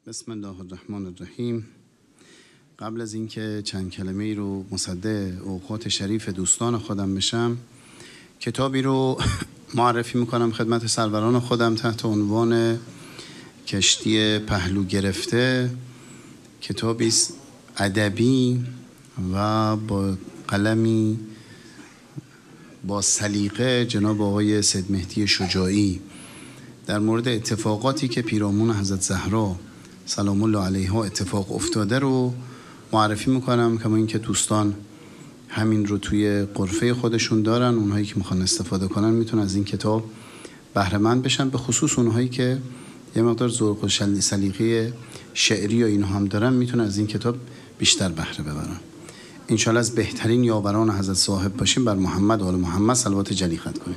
بسم الله الرحمن الرحیم. قبل از اینکه چند کلمه ای رو مصدق اوقات شریف دوستان خودم بشم، کتابی رو معرفی میکنم خدمت سروران خودم تحت عنوان کشتی پهلو گرفته. کتابی ادبی و با قلمی با سلیقه جناب آقای سید مهدی شجاعی در مورد اتفاقاتی که پیرامون حضرت زهرا سلام الله علیها اتفاق افتاده رو معرفی میکنم. کما اینکه دوستان همین رو توی غرفه خودشون دارن، اونهایی که میخوان استفاده کنن میتونن از این کتاب بهره مند بشن، به خصوص اونهایی که یه مقدار ذوق و سلیقه شعری و اینها هم دارن میتونن از این کتاب بیشتر بهره ببرن. انشالله از بهترین یاوران حضرت صاحب باشیم. بر محمد و آل محمد صلوات جلی ختم کنیم.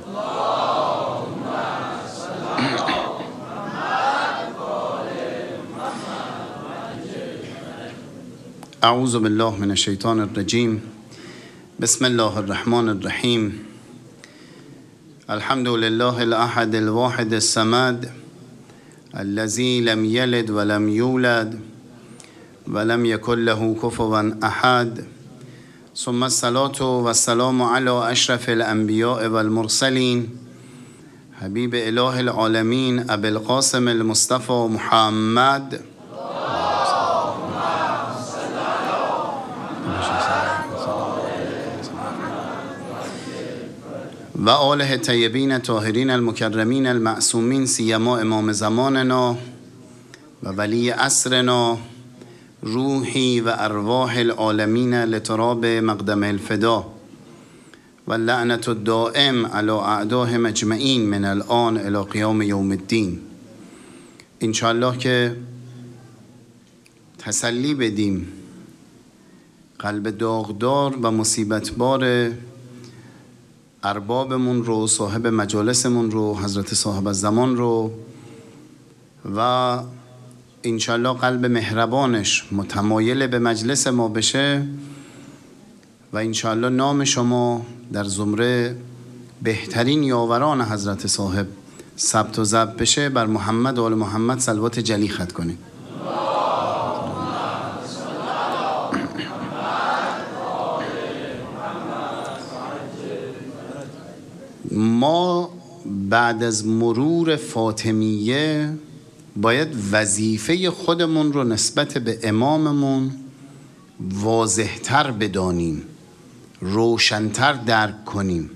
اعوذ بالله من الشیطان الرجیم. بسم الله الرحمن الرحیم. الحمد لله الاحد الواحد الصمد الذي لم يلد ولم يولد ولم يكن له كفوا احد، ثم الصلاة والسلام على اشرف الانبیاء والمرسلین حبیب اله العالمین ابی القاسم المصطفى محمد و آله طیبین طاهرین المکرمین المعصومین، سیما امام زماننا و ولی عصرنا روحی و ارواح العالمین لتراب مقدم الفدا و لعنت الدائم علی اعدائهم اجمعین من الان الی قیام یوم الدین. انشاءالله که تسلی بدیم قلب داغدار و مصیبتبار اربابمون رو، صاحب مجالسمون رو، حضرت صاحب الزمان رو، و انشالله قلب مهربانش متمایل به مجلس ما بشه و انشالله نام شما در زمره بهترین یاوران حضرت صاحب ثبت و ضبط بشه. بر محمد و آل محمد صلوات جلی ختم کنید. ما بعد از مرور فاطمیه باید وظیفه خودمون رو نسبت به اماممون واضح‌تر بدانیم، روشن‌تر درک کنیم.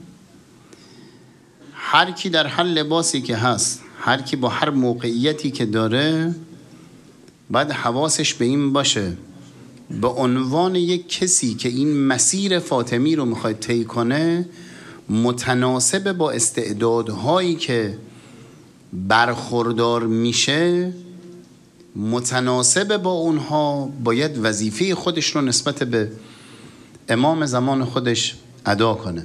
هر کی در هر لباسی که هست، هر کی با هر موقعیتی که داره، باید حواسش به این باشه به عنوان یک کسی که این مسیر فاطمی رو میخواد طی کنه، متناسب با استعدادهایی که برخوردار میشه، متناسب با اونها باید وظیفه خودش رو نسبت به امام زمان خودش ادا کنه.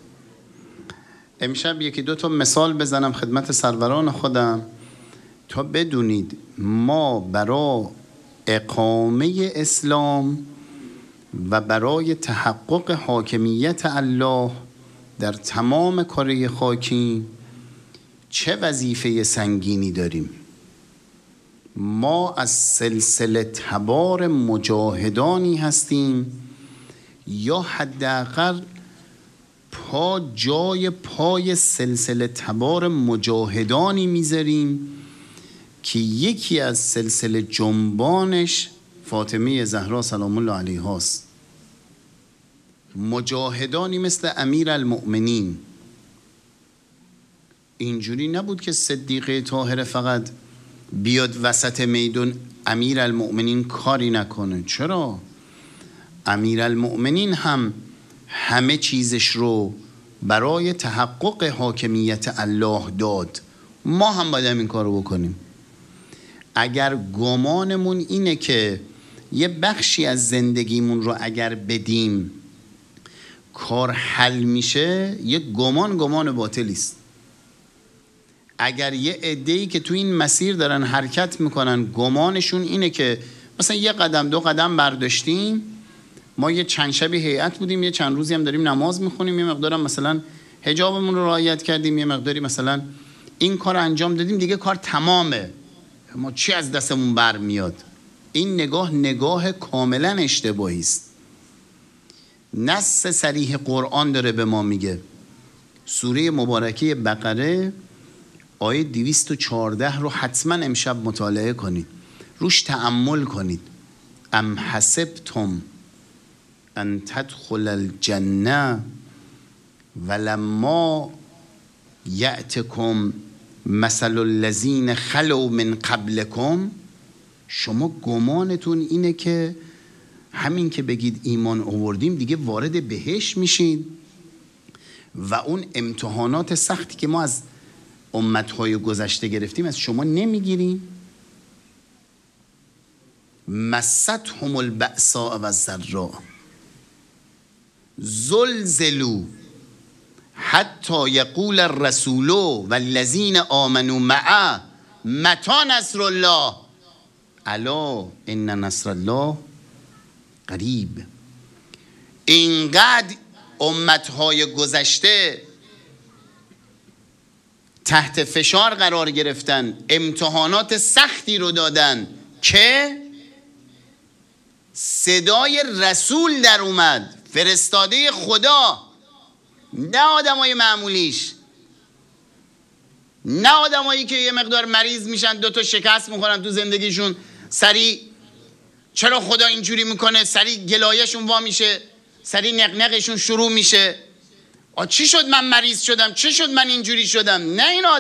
امشب یکی دو تا مثال بزنم خدمت سروران خودم تا بدونید ما برای اقامه اسلام و برای تحقق حاکمیت الله در تمام کره خاکی چه وظیفه سنگینی داریم. ما از سلسله تبار مجاهدانی هستیم، یا حداقل جای پای سلسله تبار مجاهدانی میذاریم که یکی از سلسله جنبانش فاطمه زهرا سلام الله علیها است. مجاهدانی مثل امیر المؤمنین. اینجوری نبود که صدیقه طاهره فقط بیاد وسط میدون امیر المؤمنین کاری نکنه. چرا؟ امیر المؤمنین هم همه چیزش رو برای تحقق حاکمیت الله داد. ما هم باید این کار رو بکنیم. اگر گمانمون اینه که یه بخشی از زندگیمون رو اگر بدیم کار حل میشه، یه گمان باطلی است. اگر یه عده‌ای که تو این مسیر دارن حرکت میکنن گمانشون اینه که مثلا یه قدم دو قدم برداشتیم، ما یه چند شبی هیئت بودیم، یه چند روزی هم داریم نماز میخونیم، یه مقدارم مثلا حجابمون رو رعایت کردیم، یه مقداری مثلا این کار انجام دادیم، دیگه کار تمامه. ما چی از دستمون برمیاد. این نگاه کاملا اشتباهی است. نص صریح قرآن داره به ما میگه، سوره مبارکه بقره آیه 214 رو حتما امشب مطالعه کنید، روش تأمل کنید. ام حسبتم ان تدخل الجنه ولما یأتکم مثل الذین خلوا من قبلکم. شما گمانتون اینه که همین که بگید ایمان آوردیم دیگه وارد بهشت میشین و اون امتحانات سختی که ما از امتهای گذشته گرفتیم از شما نمیگیریم؟ مستهم البأساء و الضراء زلزلوا حتی یقول الرسول والذین آمنوا معه متی نصر الله الا ان نصر الله قریب. اینقدر امتهای گذشته تحت فشار قرار گرفتن، امتحانات سختی رو دادن که صدای رسول در اومد، فرستاده خدا، نه آدمای معمولیش، نه آدمایی که یه مقدار مریض میشن، 2 شکست میخورن تو زندگیشون، سریع چرا خدا اینجوری میکنه، سریع گلایشون وا میشه، سریع نقنقشون شروع میشه، چی شد من مریض شدم، چی شد من اینجوری شدم. نه، این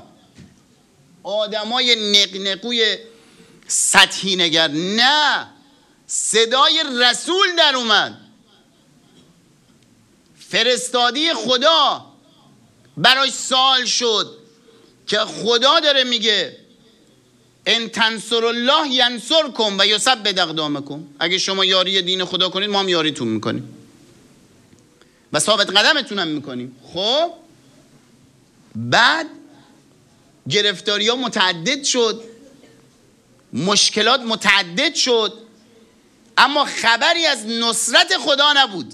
آدمای نقنقوی سطحی نگر، نه، صدای رسول در اومد، فرستادی خدا براش سوال شد که خدا داره میگه ان تنصر الله ینصرکم و یثبت اقدامکم. اگه شما یاری دین خدا کنید ما هم یاریتون میکنیم و ثابت قدمتون هم میکنیم. خب بعد گرفتاری ها متعدد شد، مشکلات متعدد شد، اما خبری از نصرت خدا نبود.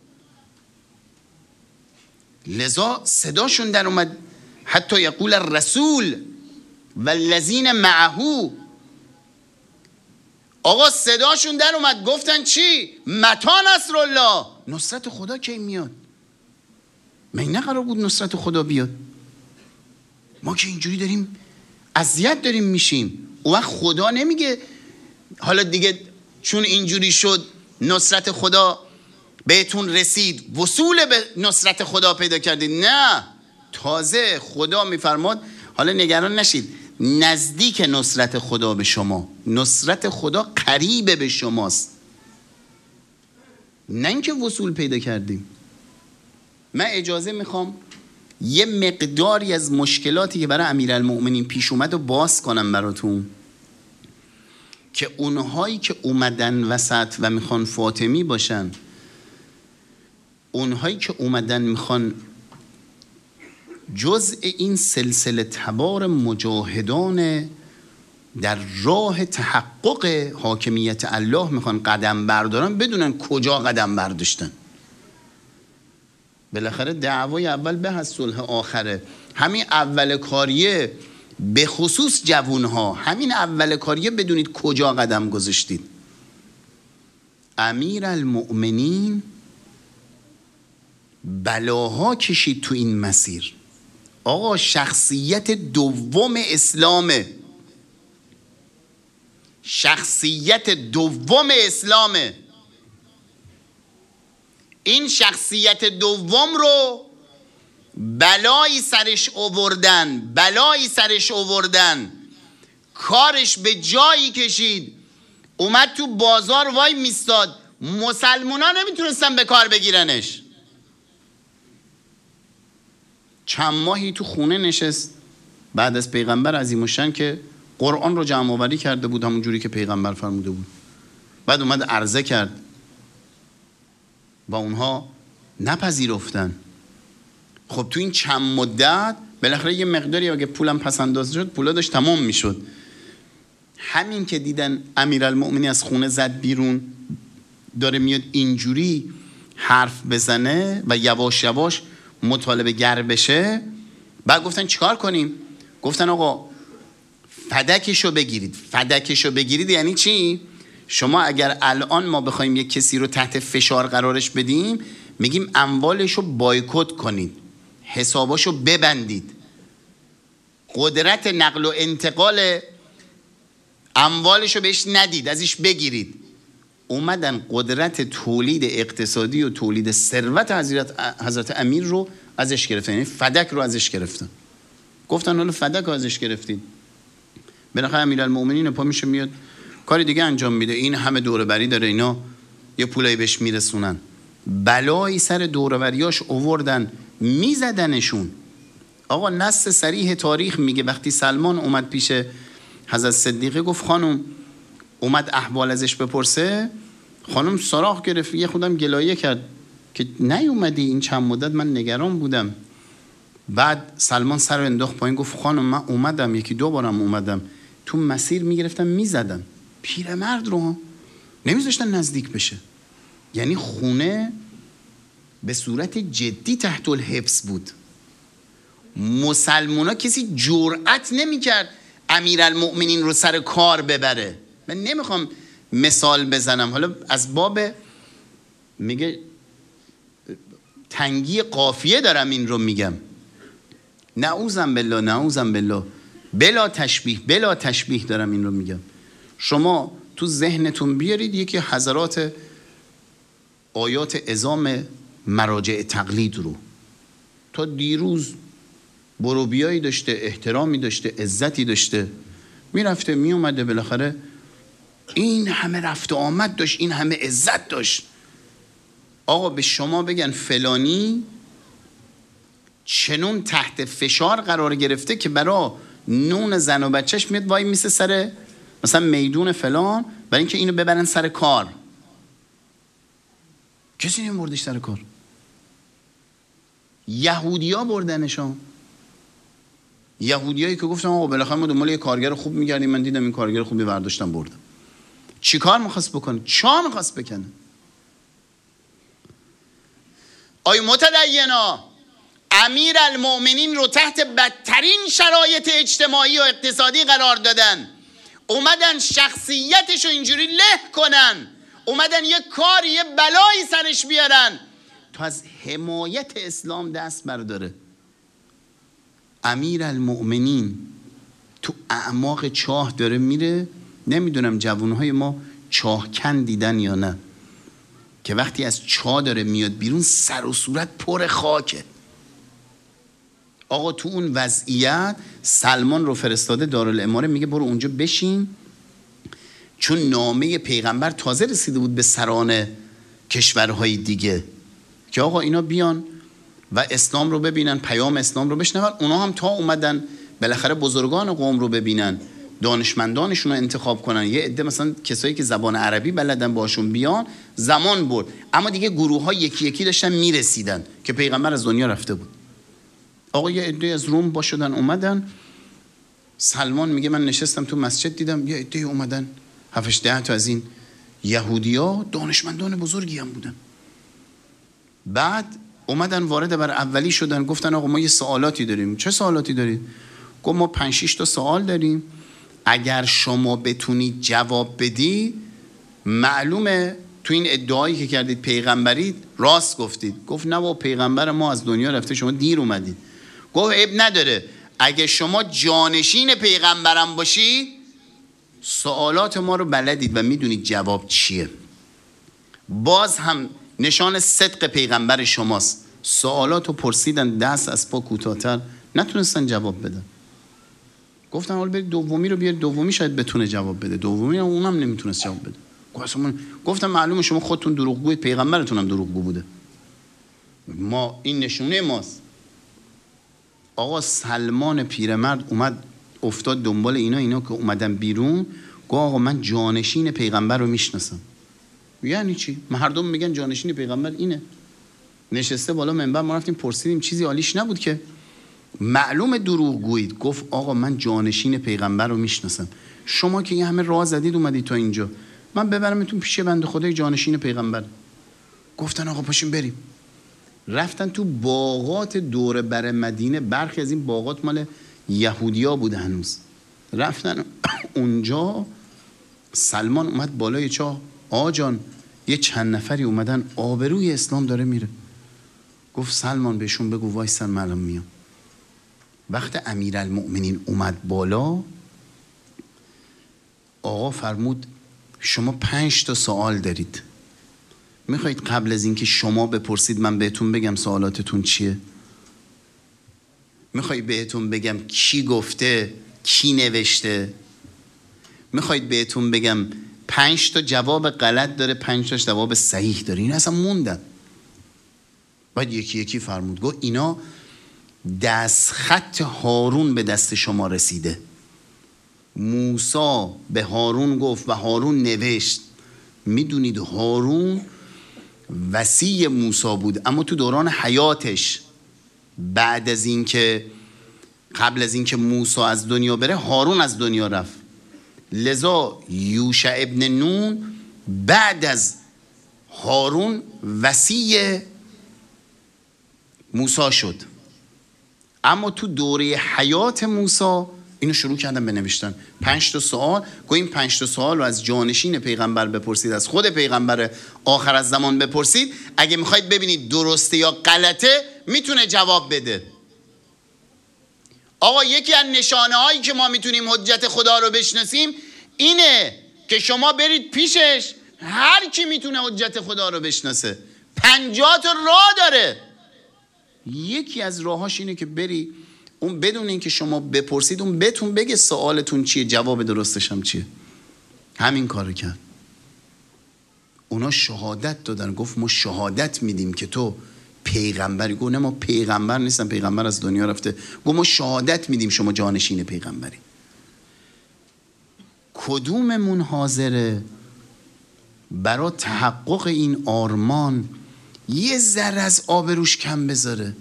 لذا صداشون در اومد حتی یقول الرسول والذین معه. آقا صداشون در اومد، گفتن چی؟ متی نصر الله. نصرت خدا کی میاد؟ من نه قرار بود نصرت خدا بیاد؟ ما که اینجوری داریم اذیت داریم میشیم. اون وقت خدا نمیگه حالا دیگه چون اینجوری شد نصرت خدا بهتون رسید، وصول به نصرت خدا پیدا کردید. نه، تازه خدا میفرماد حالا نگران نشید، نزدیک نصرت خدا به شما، نصرت خدا قریب به شماست، نه اینکه وصول پیدا کردیم. من اجازه میخوام یه مقداری از مشکلاتی که برای امیرالمؤمنین پیش اومد رو باز کنم براتون، که اونهایی که اومدن وسط و میخوان فاطمی باشن، اونهایی که اومدن میخوان جزء این سلسله تبار مجاهدان در راه تحقق حاکمیت الله میخوان قدم بردارن، بدونن کجا قدم برداشتن. بالاخره دعوای اول به از صلح آخره. همین اول کاریه، به خصوص جوانها، همین اول کاریه بدونید کجا قدم گذاشتید. امیرالمؤمنین بلاها کشید تو این مسیر. آقا شخصیت دوم اسلامه، شخصیت دوم اسلامه. این شخصیت دوم رو بلایی سرش آوردن، کارش به جایی کشید، اومد تو بازار وای میستاد، مسلمونا نمیتونستن به کار بگیرنش. چند ماهی تو خونه نشست بعد از پیغمبر عظیم‌الشأن که قرآن رو جمع آوری کرده بود همون جوری که پیغمبر فرموده بود. بعد اومد عرضه کرد و اونها نپذیرفتن. خب تو این چند مدت بالاخره یه مقداری اگه پولم پس انداز شد، پولا داشت تمام میشد. همین که دیدن امیرالمؤمنین از خونه زد بیرون، داره میاد اینجوری حرف بزنه و یواش یواش مطالبه گر بشه، بعد گفتن چیکار کنیم؟ گفتن آقا فدکشو بگیرید. فدکشو بگیرید یعنی چی؟ شما اگر الان ما بخوایم یک کسی رو تحت فشار قرارش بدیم، میگیم اموالشو بایکوت کنید، حساباشو ببندید، قدرت نقل و انتقال اموالشو بهش ندید، ازش بگیرید. اومدن قدرت تولید اقتصادی و تولید ثروت حضرت امیر رو ازش گرفتن، یعنی فدک رو ازش گرفتن. گفتن حالا فدک رو ازش گرفتید، بالاخره امیرالمومنین پا میشه میاد کاری دیگه انجام میده، این همه دوره بری داره، اینا یه پولایی بهش میرسونن. بلایی سر دوره بریاش اووردن، میزدنشون. آقا نص صریح تاریخ میگه وقتی سلمان اومد پیش حضرت صدیقه گفت خانم، اومد احوال ازش بپرسه، خانم سراغ گرفت، یه خودم گلایه کرد که نیومدی این چند مدت، من نگران بودم. بعد سلمان سر رو انداخت پایین گفت خانم من اومدم، یکی دو بارم اومدم، تو مسیر میگرفتم میزدم. پیرمرد رو نمیذاشتن نزدیک بشه. یعنی خونه به صورت جدی تحت الحبس بود. مسلمونا کسی جرأت نمیکرد امیرالمؤمنین رو سر کار ببره. من نمیخوام مثال بزنم، حالا از باب میگه تنگی قافیه دارم این رو میگم. نعوذم بالله، نعوذم بالله، بلا تشبیه دارم این رو میگم. شما تو ذهنتون بیارید یکی حضرات آیات عظام مراجع تقلید رو، تا دیروز بروبیایی داشته، احترامی داشته، عزتی داشته، میرفته میومده، بالاخره این همه رفت و آمد داشت، این همه عزت داشت. آقا به شما بگن فلانی چنون تحت فشار قرار گرفته که برای نون زن و بچهش میاد وای میسه سر مثلا میدون فلان برای اینکه اینو ببرن سر کار. کسی نمیبردش سر کار، یهودیا بردنشان. یهودیایی که گفتم آقا بالاخره ما دنبال یه کارگر خوب میگردیم، من دیدم این کارگر خوبی برداشتم بردم. چی کار میخواست بکنه؟ چا میخواست بکنه؟ آی متدینا، امیرالمؤمنین رو تحت بدترین شرایط اجتماعی و اقتصادی قرار دادن، اومدن شخصیتش رو اینجوری له کنن، اومدن یه کاری یه بلایی سرش بیارن تا از حمایت اسلام دست برداره. امیرالمؤمنین تو اعماق چاه داره میره. نمیدونم جوانهای ما چاهکن دیدن یا نه، که وقتی از چاه داره میاد بیرون سر و صورت پر خاکه. آقا تو اون وضعیت سلمان رو فرستاده دارالاماره، میگه برو اونجا بشین، چون نامه پیغمبر تازه رسیده بود به سران کشورهای دیگه که آقا اینا بیان و اسلام رو ببینن، پیام اسلام رو بشنون. اونا هم تا اومدن بالاخره بزرگان قوم رو ببینن، دانشمندانشون رو انتخاب کنن، یه عده مثلا کسایی که زبان عربی بلدن باشون بیان، زمان برد. اما دیگه گروه ها یکی یکی داشتن میرسیدن که پیغمبر از دنیا رفته بود. آقا یه عده از روم با شدن اومدن. سلمان میگه من نشستم تو مسجد دیدم یه عده اومدن، 7-10 تا از این یهودیا، دانشمندان بزرگی هم بودن. بعد اومدن وارد بر اولی شدن، گفتن آقا ما یه سوالاتی داریم. چه سوالاتی دارید؟ گفت ما 5-6 تا سوال داریم، اگر شما بتونید جواب بدید معلومه تو این ادعایی که کردید پیغمبرید راست گفتید. گفت نه با پیغمبر ما از دنیا رفته، شما دیر اومدید. گفت عیب نداره، اگه شما جانشین پیغمبرم باشید سوالات ما رو بلدید و میدونید جواب چیه. باز هم نشان صدق پیغمبر شماست. سوالات رو پرسیدن، دست از پا کوتاه‌تر، نتونستن جواب بدن. گفتن حالا برید دومی رو بیارید، دومی شاید بتونه جواب بده. دومی اونم نمیتونست جواب بده. گفتم معلومه شما خودتون دروغگوید، پیغمبرتون هم دروغگو بوده، ما این نشونه ماست. آقا سلمان پیرمرد اومد افتاد دنبال اینا که اومدن بیرون. گفت آقا من جانشین پیغمبر رو میشناسم. یعنی چی؟ مردم میگن جانشین پیغمبر اینه، نشسته بالا منبر، ما رفتیم پرسیدیم چیزی عالیش نبود که معلومه دروغ گویید. گفت آقا من جانشین پیغمبر رو میشناسم، شما که یه همه راه زدید اومدید تا اینجا، من ببرمتون پیش بنده خدای جانشین پیغمبر. گفتن آقا پاشیم بریم. رفتن تو باغات دور بر مدینه، برخی از این باغات مال یهودیا بود هنوز. رفتن اونجا. سلمان اومد بالای چاه. آقا جان یه چند نفری اومدن آبروی اسلام داره میره. گفت سلمان بهشون بگو وایسن من الان میام. وقت امیرالمؤمنین اومد بالا، آقا فرمود شما 5 تا سوال دارید، میخواید قبل از اینکه شما بپرسید من بهتون بگم سوالاتتون چیه؟ میخواید بهتون بگم کی گفته، کی نوشته؟ میخواید بهتون بگم 5 تا جواب غلط داره، 5 تاش جواب صحیح داره؟ این اصلا موندن. بعد یکی یکی فرمود. گفت اینا دست خط هارون به دست شما رسیده. موسی به هارون گفت و هارون نوشت. میدونید هارون وصی موسی بود، اما تو دوران حیاتش بعد از اینکه قبل از اینکه موسی از دنیا بره هارون از دنیا رفت. لذا یوشع ابن نون بعد از هارون وصی موسی شد. اما تو دوره حیات موسی اینو شروع کردن به نوشتن. 5 تا سوال. گویا این 5 تا سوال رو از جانشین پیغمبر بپرسید، از خود پیغمبر آخر از زمان بپرسید، اگه میخواید ببینید درسته یا غلطه میتونه جواب بده. آقا یکی از نشانه هایی که ما میتونیم حجت خدا رو بشناسیم اینه که شما برید پیشش، هر کی میتونه حجت خدا رو بشناسه. 50 تا راه داره. یکی از راهاش اینه که بری اون بدون اینکه شما بپرسید اون بهتون بگه سوالتون چیه، جواب درستش هم چیه. همین کارو کرد. اونا شهادت دادن. گفت ما شهادت میدیم که تو پیغمبری. گفت نه ما پیغمبر نیستم، پیغمبر از دنیا رفته. گفت ما شهادت میدیم شما جانشین پیغمبری. کدوممون حاضره برای تحقق این آرمان یه ذره از آبروش کم بذاره؟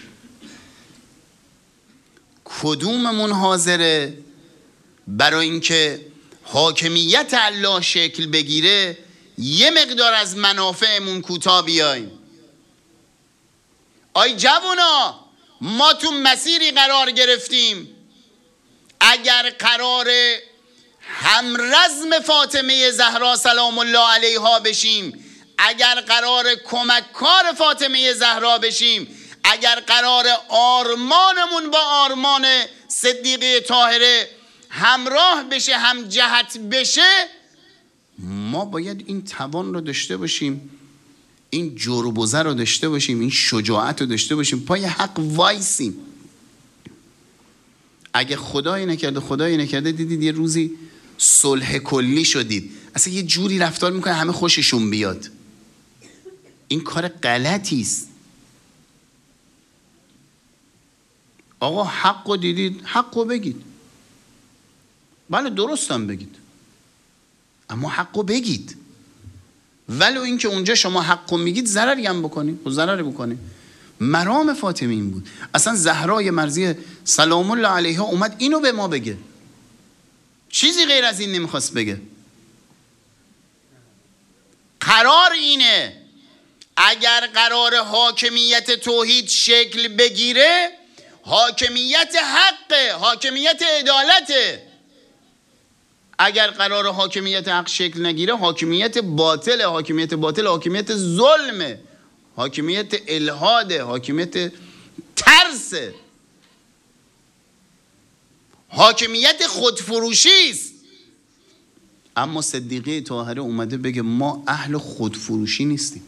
کدوممون حاضره برای اینکه حاکمیت الله شکل بگیره یه مقدار از منافعمون کوتاه بیایم؟ آی جوونا، ما تو مسیری قرار گرفتیم اگر قرار همرزم فاطمه زهرا سلام الله علیها بشیم، اگر قرار کمک کار فاطمه زهرا بشیم، اگر قرار آرمانمون با آرمان صدیقه طاهره همراه بشه، هم جهت بشه، ما باید این توان رو داشته باشیم، این جور و بزر رو داشته باشیم، این شجاعت رو داشته باشیم، پای حق وایسیم. اگه خدایی نکرده دیدید یه روزی صلح کلی شدید، اصلا یه جوری رفتار میکنه همه خوششون بیاد. این کار غلطی است. آقا حقو دیدید حقو بگید. بله درستم بگید، اما حقو بگید. ولو اینکه اونجا شما حقو میگید ضرری هم بکنید، خب ضرری بکنید. مرام فاطمه این بود. اصلا زهرای مرضیه سلام الله علیها اومد اینو به ما بگه، چیزی غیر از این نمیخواست بگه. قرار اینه اگر قرار حاکمیت توحید شکل بگیره، حاکمیت حقه، حاکمیت عدالته. اگر قرار حاکمیت حق شکل نگیره، حاکمیت باطل، حاکمیت باطل حاکمیت ظلمه، حاکمیت الحاده، حاکمیت ترسه، حاکمیت خودفروشی است. اما صدیقه طاهره اومده بگه ما اهل خودفروشی نیستیم،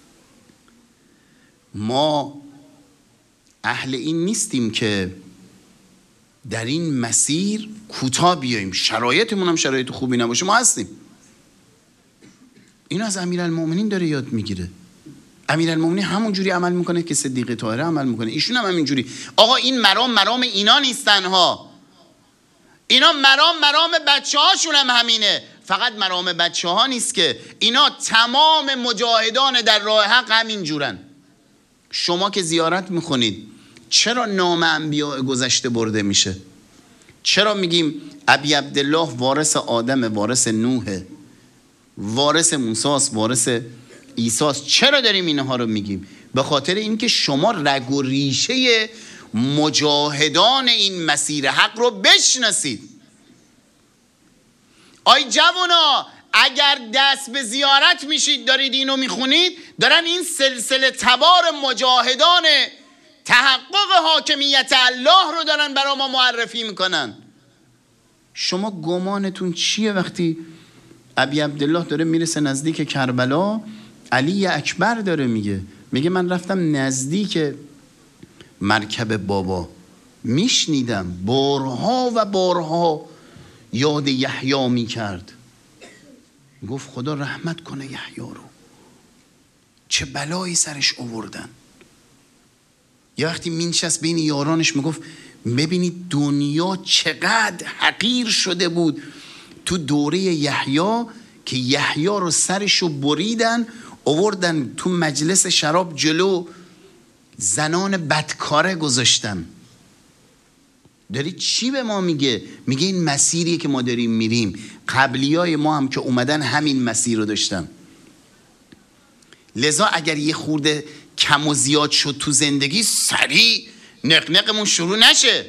ما اهل این نیستیم که در این مسیر کوتاه بیاییم، شرایطمون هم شرایط خوبی نباشه، ما هستیم. این از امیرالمؤمنین داره یاد میگیره. امیرالمؤمنین همون جوری عمل میکنه که صدیقه طاهره عمل میکنه، ایشون هم همین جوری. آقا این مرام اینا نیستن ها، اینا مرام بچه هاشون هم همینه. فقط مرام بچه ها نیست که اینا تمام مجاهدان در راه حق همین جورن. شما که زیارت میخونید چرا نام انبیاء گذشته برده میشه؟ چرا میگیم ابی عبدالله وارث آدم، وارث نوح، وارث موسی، وارث عیسی؟ چرا داریم اینها رو میگیم؟ به خاطر اینکه شما رگ و ریشه مجاهدان این مسیر حق رو بشناسید. آی جوانا اگر دست به زیارت میشید دارید اینو میخونید، دارن این سلسله تبار مجاهدان تحقق حاکمیت الله رو دارن برای ما معرفی میکنن. شما گمانتون چیه وقتی ابی عبدالله داره میرسه نزدیک کربلا، علی اکبر داره میگه من رفتم نزدیک مرکب بابا، میشنیدم بارها و بارها یاد یحیی میکرد. گفت خدا رحمت کنه یحیی رو، چه بلایی سرش آوردن. یه وقتی مینشست بین یارانش میگفت ببینید دنیا چقدر حقیر شده بود تو دوره یحیی که یحیی رو سرشو بریدن آوردن تو مجلس شراب جلو زنان بدکاره گذاشتن. داری چی به ما میگه؟ میگه این مسیریه که ما داریم میریم. قبلیای ما هم که اومدن همین مسیر رو داشتن. لذا اگر یه خورده کم و زیاد شد تو زندگی، سریع نقنقمون شروع نشه.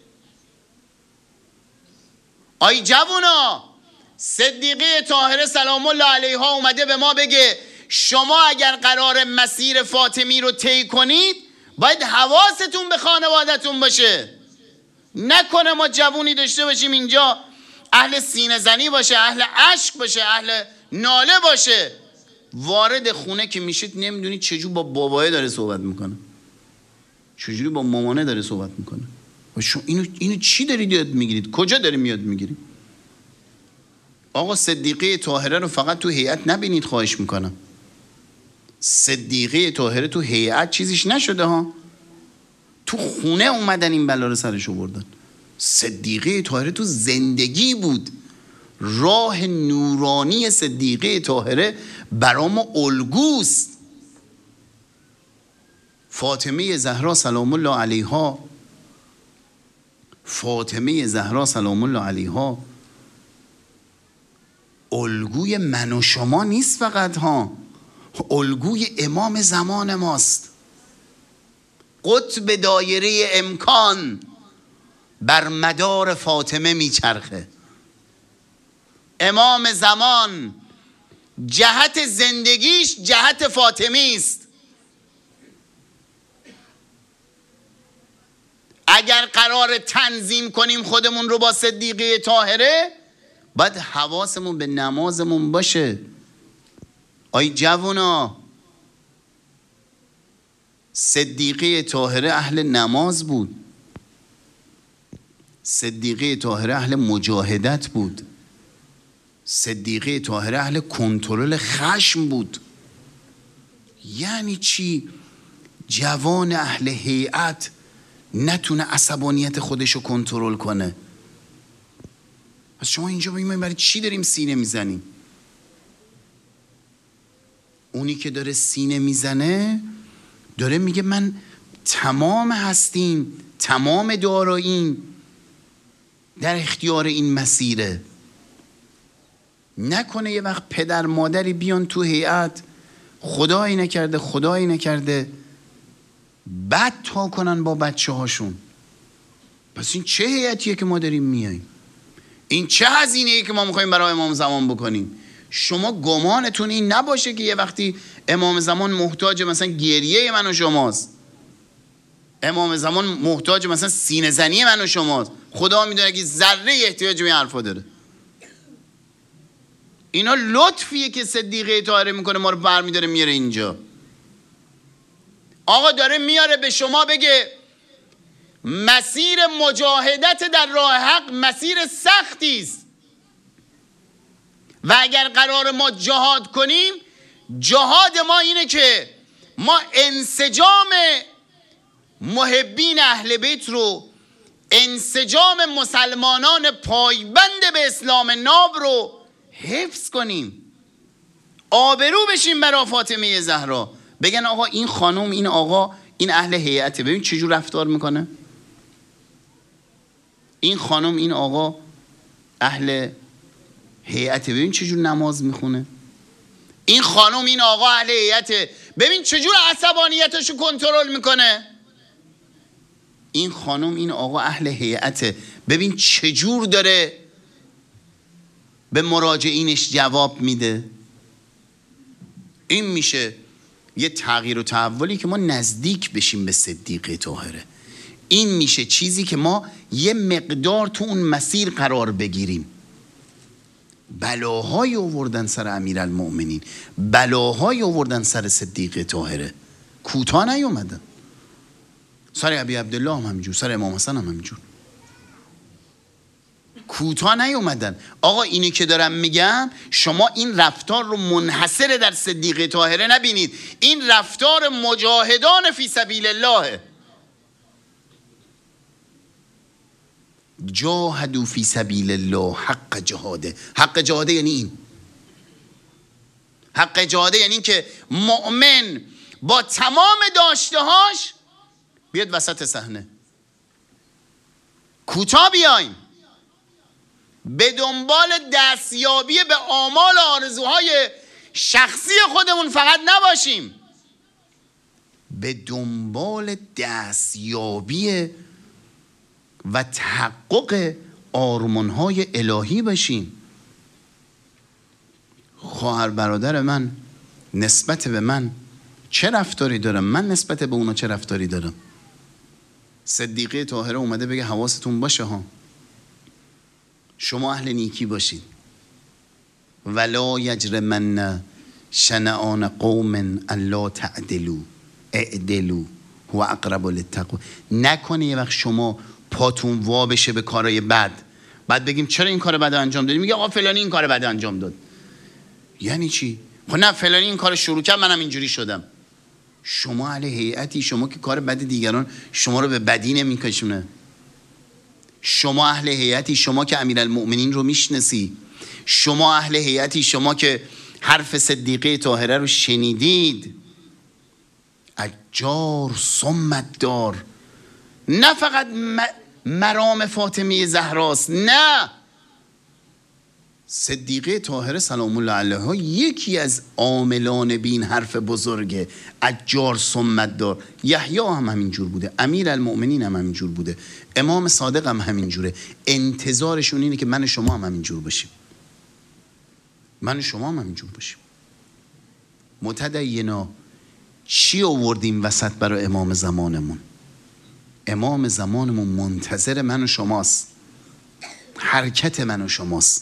آی جوونا، صدیقه طاهره سلام الله علیها اومده به ما بگه شما اگر قرار مسیر فاطمی رو طی کنید باید حواستون به خانوادتون باشه. نکنه ما جوونی داشته باشیم اینجا اهل سینه زنی باشه، اهل عشق باشه، اهل ناله باشه، وارد خونه که میشید نمیدونید چجور با بابایه داره صحبت میکنه، چجوری با مامانه داره صحبت میکنه. اینو چی دارید یاد میگیرید؟ کجا داریم یاد میگیرید؟ آقا صدیقه طاهره رو فقط تو هیئت نبینید، خواهش میکنم. صدیقه طاهره تو هیئت چیزیش نشده ها، تو خونه اومدن این بلا رو سرش آوردن. صدیقه طاهره تو زندگی بود. راه نورانی صدیقه طاهره برای ما الگوست. فاطمه زهرا سلام الله علیها، فاطمه زهرا سلام الله علیها الگوی من و شما نیست فقط ها، الگوی امام زمان ماست. قطب دایره امکان بر مدار فاطمه میچرخه. امام زمان جهت زندگیش جهت فاطمی است. اگر قرار تنظیم کنیم خودمون رو با صدیقه طاهره، باید حواسمون به نمازمون باشه. آی جوونا، صدیقه طاهره اهل نماز بود، صدیقه طاهره اهل مجاهدت بود، صدیقه طاهره اهل کنترل خشم بود. یعنی چی جوان اهل هیئت نتونه عصبانیت خودشو کنترل کنه؟ پس شما اینجا ببینید برای چی داریم سینه میزنیم؟ اونی که داره سینه میزنه داره میگه من تمام هستیم، تمام داراییم، در اختیار این مسیره. نکنه یه وقت پدر مادری بیان تو هیئت خدایی نکرده خدایی نکرده بد تا کنن با بچه هاشون. پس این چه هیئتیه که ما داریم میاییم؟ این چه هزینه‌ای که ما میخوایم برای امام زمان بکنیم؟ شما گمانتون این نباشه که یه وقتی امام زمان محتاج مثلا گریه من و شماست، امام زمان محتاج مثلا سینه زنی من و شماست. خدا میدونه که ذره احتیاج به این حرفا داره. اینا لطفیه که صدیقه طاهره میکنه، ما رو برمیداره میاره اینجا. آقا داره میاره به شما بگه مسیر مجاهدت در راه حق مسیر سختی است و اگر قرار ما جهاد کنیم، جهاد ما اینه که ما انسجام محبین اهل بیت رو، انسجام مسلمانان پایبند به اسلام ناب رو حفظ کنیم، آبرو بشیم برای فاطمه زهرا. بگن آقا این خانم، این آقا، این اهل هیئته، ببین چجور رفتار میکنه. این خانم، این آقا اهل هیئته، ببین چجور نماز میخونه. این خانم، این آقا اهل هیئته، ببین چجور عصبانیتشو کنترل میکنه. این خانم، این آقا اهل هیئته، ببین چجور داره به مراجعینش جواب میده. این میشه یه تغییر و تحولی که ما نزدیک بشیم به صدیقه طاهره. این میشه چیزی که ما یه مقدار تو اون مسیر قرار بگیریم. بلاهای آوردن سر امیرالمؤمنین، بلاهای آوردن سر صدیقه طاهره، کوتاه نیومدن. سر ابی عبدالله هم همینجور، سر امام حسن هم همینجور، کوتاه نیومدن. آقا اینی که دارم میگم، شما این رفتار رو منحصر در صدیقه طاهره نبینید. این رفتار مجاهدان فی سبیل الله. جاهدوا فی سبیل الله حق جهاده. حق جهاده یعنی این. حق جهاده یعنی این که مؤمن با تمام داشتهاش بیاد وسط صحنه. کوتاه بیایم، به دنبال دستیابی به آمال و آرزوهای شخصی خودمون فقط نباشیم، به دنبال دستیابی و تحقق آرمان‌های الهی باشیم. خواهر برادر من نسبت به من چه رفتاری دارم، من نسبت به اونا چه رفتاری دارم. صدیقه طاهره اومده بگه حواستون باشه ها، شما اهل نیکی باشین. ولا یجرمن شنآن قوم الا تعدلوا اعدلوا هو اقرب للتقوی. نکنه یه وقت شما پاتون وا بشه به کارهای بد، بعد بگیم چرا این کار بد انجام دادی، میگه آقا فلانی این کار بد انجام داد. یعنی چی؟ خب نه فلانی این کار شروع کرد منم اینجوری شدم. شما اهل هیئتی، شما که کار بد دیگران شما رو به بدی نمیکشونه. شما اهل هیئتی، شما که امیرالمؤمنین رو میشناسی. شما اهل هیئتی، شما که حرف صدیقه طاهره رو شنیدید. اجار صمت دار، نه فقط مرام فاطمه زهراست، نه، صدیقه طاهره سلام الله علیها یکی از عاملان بین حرف بزرگه. اجار صمت دار. یحیی هم همینجور بوده، امیرالمؤمنین هم همینجور بوده، امام صادق هم همینجوره. انتظارشون اینه که من و شما هم همینجور باشیم، من و شما هم همینجور باشیم. متدینا چی آوردیم وسط برای امام زمانمون؟ امام زمانمون منتظر من و شماست، حرکت من و شماست.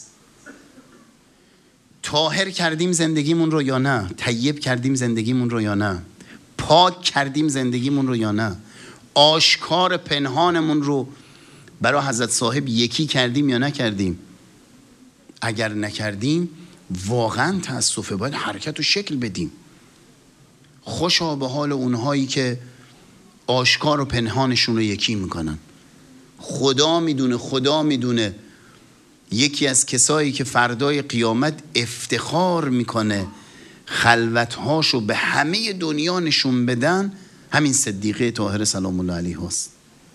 طاهر کردیم زندگیمون رو یا نه؟ طیب کردیم زندگیمون رو یا نه؟ پاک کردیم زندگیمون رو یا نه؟ آشکار پنهانمون رو برای حضرت صاحب یکی کردیم یا نکردیم؟ اگر نکردیم واقعا تأسفه، باید حرکت و شکل بدیم. خوشا به حال اونهایی که آشکار و پنهانشون رو یکی میکنن. خدا میدونه یکی از کسایی که فردای قیامت افتخار میکنه خلوتهاشو به همه دنیا نشون بدن، همین صدیقه طاهره سلام الله علیه هست.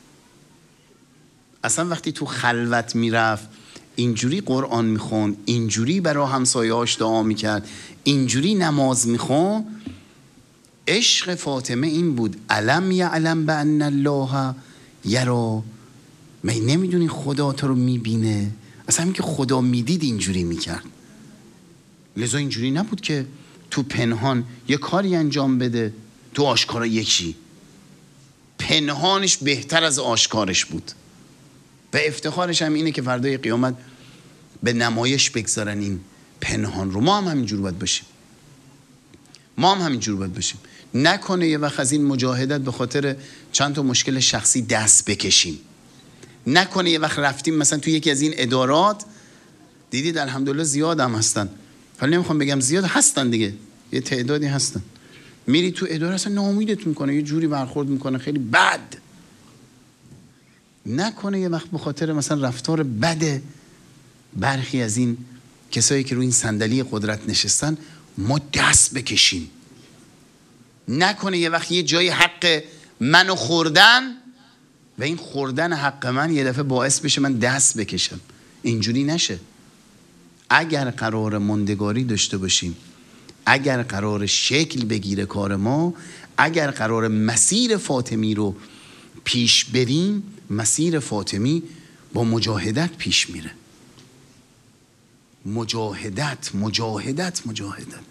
اصلا وقتی تو خلوت میرفت اینجوری قرآن میخوند، اینجوری برای همسایه‌هاش دعا میکرد، اینجوری نماز میخوند. عشق فاطمه این بود، علم یعلم بان الله یرا. من نمیدونی خدا تو رو میبینه؟ اصلا همین که خدا میدید اینجوری میکرد. لذا اینجوری نبود که تو پنهان یه کاری انجام بده، تو آشکارا یکی. پنهانش بهتر از آشکارش بود و افتخارش هم اینه که فردای قیامت به نمایش بگذارن این پنهان رو. ما هم همینجور باید باشیم، ما هم همینجور باید باشیم. نکنه یه وقت از این مجاهدت به خاطر چند تا مشکل شخصی دست بکشیم. نکنه یه وقت رفتیم مثلا تو یکی از این ادارات، دیدید الحمدلله زیاد هم هستن، حالا نمیخوام بگم زیاد هستن دیگه، یه تعدادی هستن، میری تو اداره اصلا ناامیدت میکنه، یه جوری برخورد میکنه خیلی بد. نکنه یه وقت به خاطر مثلا رفتار بد برخی از این کسایی که روی این صندلی قدرت نشستن ما دست بکشیم. نکنه یه وقت یه جای حق منو خوردن و این خوردن حق من یه دفعه باعث بشه من دست بکشم. اینجوری نشه. اگر قرار ماندگاری داشته باشیم، اگر قرار شکل بگیره کار ما، اگر قرار مسیر فاطمی رو پیش بریم، مسیر فاطمی با مجاهدت پیش میره. مجاهدت مجاهدت مجاهدت.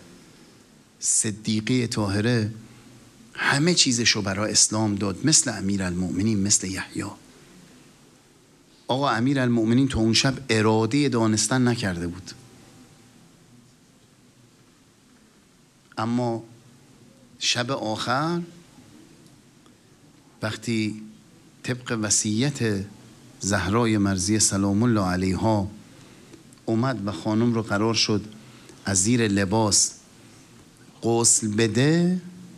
صدیقه طاهره همه چیزشو برای اسلام داد، مثل امیرالمؤمنین، مثل یحیی. آقا امیرالمؤمنین تو اون شب اراده دانستن نکرده بود، اما شب آخر وقتی طبق وصیت زهرای مرضیه سلام الله علیها اومد و خانم رو قرار شد از زیر لباس غسل بده،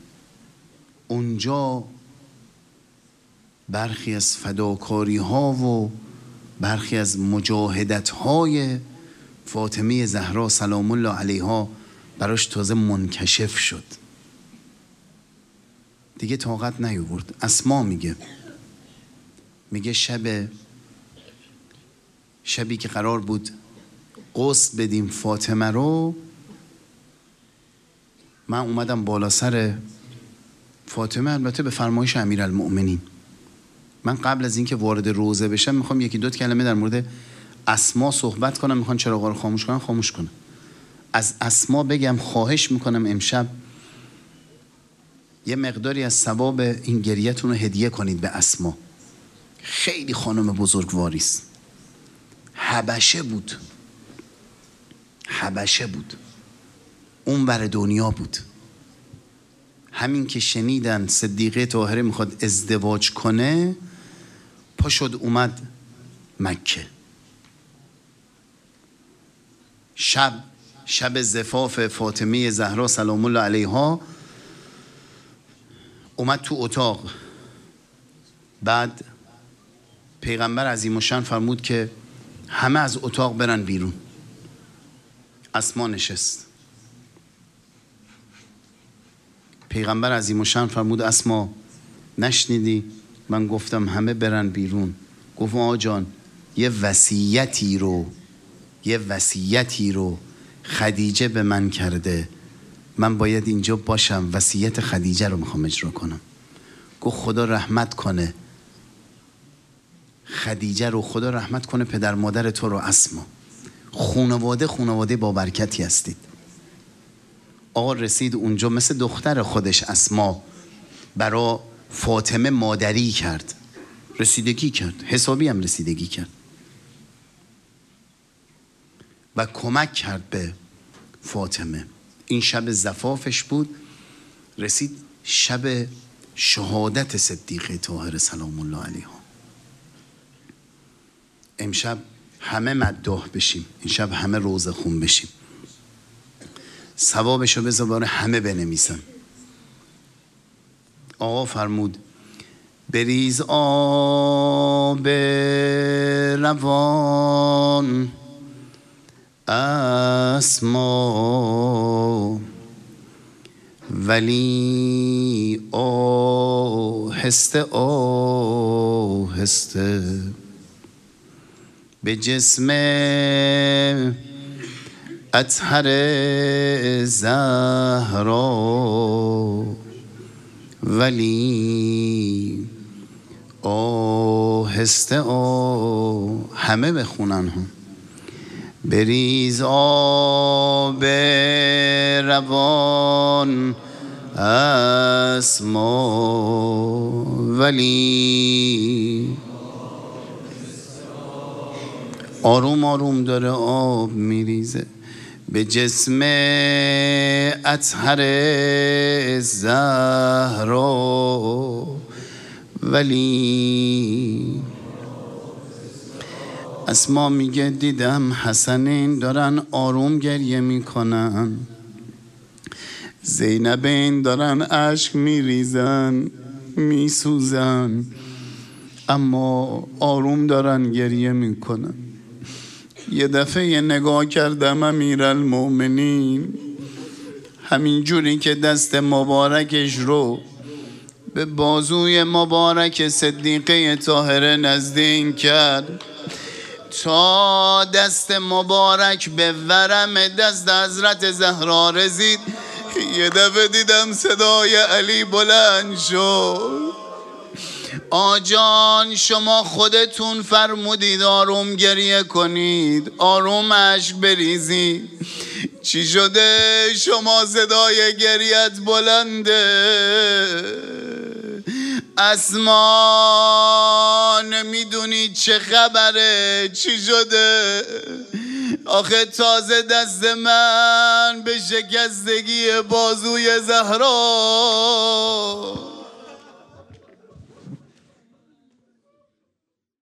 اونجا برخی از فداکاری ها و برخی از مجاهدت های فاطمه زهرا سلام الله علیها براش تازه منکشف شد. دیگه طاقت نیاورد. اسما میگه شبی که قرار بود غسل بدیم فاطمه رو، من اومدم بالا سر فاطمه، البته به فرمایش امیرالمؤمنین. من قبل از اینکه وارد روضه بشم میخوام یکی دو کلمه در مورد اسما صحبت کنم. میخوان چراغا رو خاموش کنم، خاموش کنم. از اسما بگم، خواهش میکنم امشب یه مقداری از ثواب این گریه‌تون رو هدیه کنید به اسما. خیلی خانم بزرگواری است. حبشه بود، اون بر دنیا بود. همین که شنیدن صدیقه طاهره میخواد ازدواج کنه، پا شد اومد مکه. شب زفاف فاطمه زهرا سلام الله علیها اومد تو اتاق. بعد پیغمبر عظیم الشأن فرمود که همه از اتاق برن بیرون. اسما نشست. پیغمبر عظیم الشأن فرمود اسما نشنیدی؟ من گفتم همه برن بیرون. گفت آقا جان یه وصیتی رو خدیجه به من کرده، من باید اینجا باشم، وصیت خدیجه رو میخوام اجرا کنم. گفت خدا رحمت کنه خدیجه رو، خدا رحمت کنه پدر مادر تو رو اسما. خانواده با برکتی هستید. آقا رسید اونجا، مثل دختر خودش اسما برا فاطمه مادری کرد، رسیدگی کرد، حسابی هم رسیدگی کرد و کمک کرد به فاطمه. این شب زفافش بود. رسید شب شهادت صدیقه طاهره سلام الله علیها. امشب همه مداح بشیم، این شب همه روزه خون بشیم، ثوابشو بذار برای همه بنویسن. آقا فرمود بریز آب روان اسما، ولی آهسته آهسته به جسم اطهر زهرا، ولی آهسته همه بخونن هم. بریز آب روان اسما، ولی آروم آروم داره آب میریزه به جسم اطهر زهرا، ولی اسما میگه دیدم حسنین دارن آروم گریه میکنن، زینبین دارن اشک میریزن میسوزن، اما آروم دارن گریه میکنن. یه دفعه یه نگاه کردم امیرالمؤمنین، همین جوری که دست مبارکش رو به بازوی مبارک صدیقه طاهره نزدیک کرد تا دست مبارک به ورم دست حضرت زهرا رسید، یه دفعه دیدم صدای علی بلند شد آجان شما خودتون فرمودید آروم گریه کنید، آروم اشک بریزید. چی شده شما صدای گریت بلنده؟ اسما نمیدونید چه خبره؟ چی شده؟ آخه تازه دست من به شکستگی بازوی زهرا